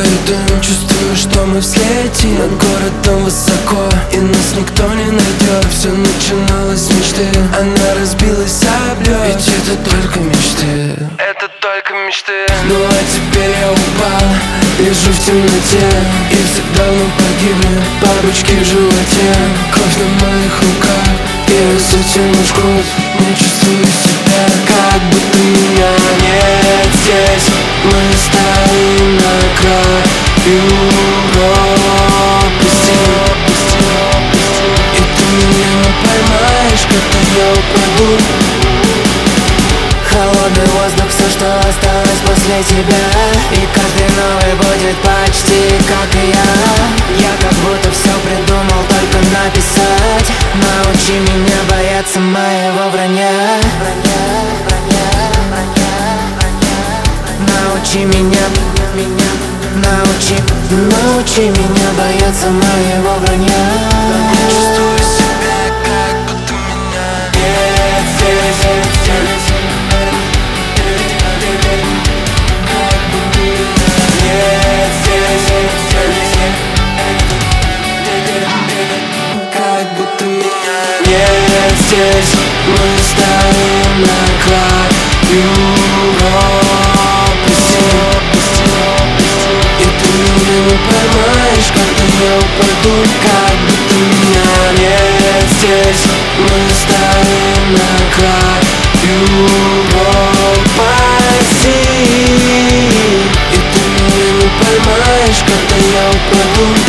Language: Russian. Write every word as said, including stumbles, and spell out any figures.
вдыхаю дым, чувствую, что мы взлетим над городом высоко, и нас никто не найдет. Все начиналось с мечты, она разбилась об лед. Ведь это только мечты, это только мечты. Ну а теперь я упал, лежу в темноте, и все давно погибли бабочки в животе. Кровь на моих руках, я затяну жгут, не чувствую себя, как будто меня нет здесь. Мы стоим на краю пропасти, и ты меня не поймаешь, когда я упаду. Холодный воздух, все, что осталось после тебя, и каждый новый будет почти как и я. Я как будто все придумал, только написать. Научи меня бояться моего вранья. Научи меня, меня, научи, научи меня бояться моего вранья. Чувствую себя, как будто меня нет здесь. Здесь мы стоим на краю пропасти, и ты меня не поймаешь, когда я упаду. Как будто меня нет здесь. Мы стоим на краю пропасти, и ты меня не поймаешь, когда я упаду.